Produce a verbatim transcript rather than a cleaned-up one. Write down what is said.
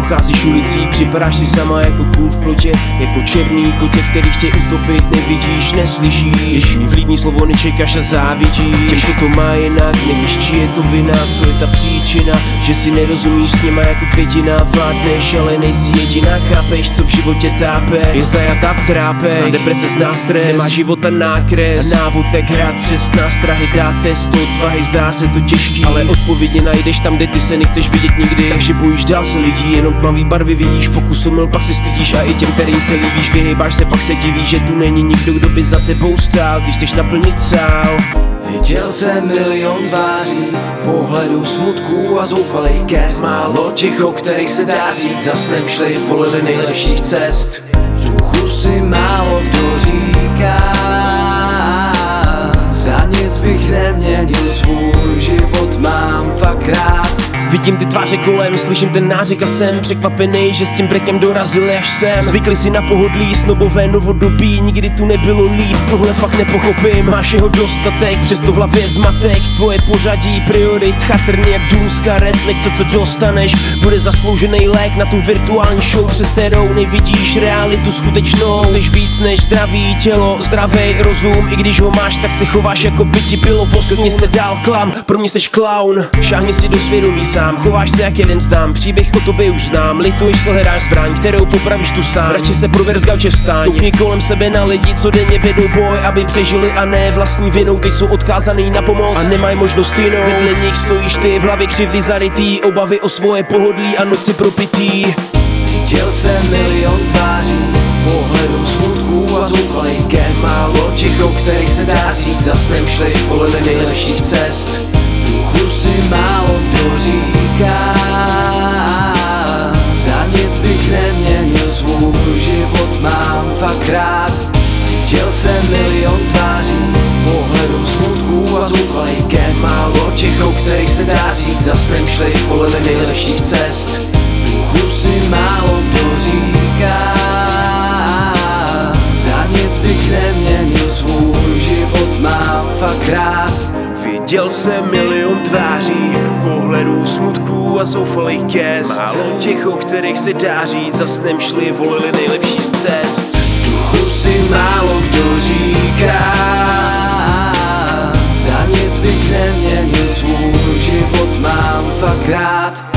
procházíš ulicí, připadáš si sama jako kůl v plotě, jako černý kotě, který chtějí utopit, nevidíš, neslyšíš, vlídní slovo nečekáš a závidíš těm, co to má jinak, nevíš, či je to vina, co je ta příčina, že si nerozumíš s nima jako květina, vládneš, ale nejsi jediná, chápeš, co v životě tápe, je zajatá v trápech, zná deprese, zná stres, nemá života nákres a návodek hrát přes nástrahy, dá test odvahy, zdá se to těžký, ale odpovědně najdeš tam, kde ty se nechceš vidět nikdy, takže bojíš dál se lidí, jenom tmavý barvy vidíš, pokud omyl, pak se stydíš a i těm, kterým se líbíš, vyhejbáš se, pak se divíš, že tu není nikdo, kdo by za tebou stál, když chceš naplnit sál. Viděl jsem milion tváří, pohledů smutků a zoufalej gest. Málo těch, o kterých se dá říct, za snem šli, volili nejlepší z cest. V duchu si málo kdo říká, za nic bych neměnil, svůj život mám fakt rád. Vidím ty tváře kolem, slyším ten nářek a jsem překvapený, že s tím brekem dorazili až sem. Zvykli si na pohodlí, snobové novodobí, nikdy tu nebylo líp, tohle fakt nepochopím. Máš jeho dostatek, přesto v hlavě zmatek, tvoje pořadí priorit chatrný jak dům z karet. Lekce, co dostaneš, bude zasloužený lék na tu virtuální show, přes kterou nevidíš realitu skutečnou. Co chceš víc než zdraví tělo, zdravý rozum, i když ho máš, tak se chováš jako by ti bylo osm. Klidně se dál klam, pro mě seš clown, šáhni si do svědomí sám, chováš se jak jeden znám, příběh o tobě už znám, lituješ, hledáš zbraň, kterou popravíš tu sám, radši se prover z gauče vstaň, koukni kolem sebe na lidi, co denně vedou boj, aby přežili a ne vlastní vinou, teď jsou odkázaný na pomoc a nemají možnost jinou, vedle nich stojíš ty, v hlavě křivdy zarytý, obavy o svoje pohodlí a noci propitý. Viděl jsem milion tváří, pohledů smutků a zoufalej gest. Málo těch, o kterých se dá říct, za snem šli, volili nejlepší z cest. V duchu si málo kdo říká, za nic bych neměnil, svůj život mám fakt rád. Viděl jsem milion tváří, pohledů smutků a zoufalej gest. Málo těch, o kterých se dá říct, za snem šli, volili nejlepší z cest. V duchu si málo kdo říká, za nic bych neměnil, svůj život mám fakt rád. Viděl jsem milion tváří, pohledů smutků a zoufalej gest. Málo těch, o kterých se dá říct, za snem šli, volili nejlepší z cest. V duchu si málo kdo říká, za nic bych neměnil, svůj život mám fakt rád.